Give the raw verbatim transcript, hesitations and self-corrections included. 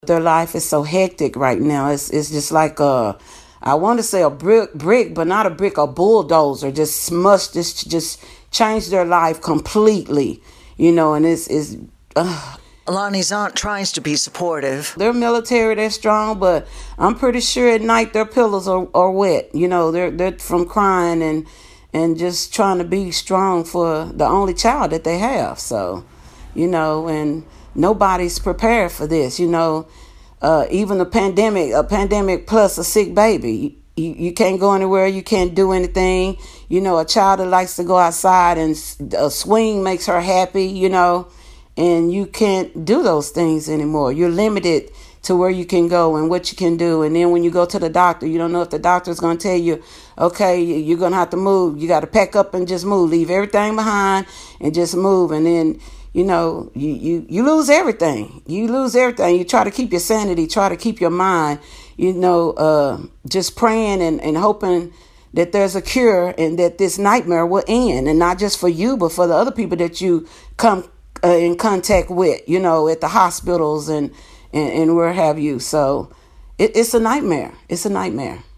Their life is so hectic right now. It's it's just like a, I want to say a brick, brick, but not a brick, a bulldozer. Just smushed, just just changed their life completely. You know, and it's it's. Uh, Lonnie's aunt tries to be supportive. They're military, they're strong, but I'm pretty sure at night their pillows are, are wet. You know, they're they're from crying and and just trying to be strong for the only child that they have. So, you know, and nobody's prepared for this. You know, uh, even a pandemic, a pandemic plus a sick baby. You, you can't go anywhere. You can't do anything. You know, a child that likes to go outside and a swing makes her happy, you know. And you can't do those things anymore. You're limited to where you can go and what you can do. And then when you go to the doctor, you don't know if the doctor's going to tell you, okay, you're going to have to move. You got to pack up and just move. Leave everything behind and just move. And then, you know, you, you, you lose everything. You lose everything. You try to keep your sanity, try to keep your mind, you know, uh, just praying and, and hoping that there's a cure and that this nightmare will end. And not just for you, but for the other people that you come Uh, in contact with, you know, at the hospitals and, and, and where have you. So it, it's a nightmare. It's a nightmare.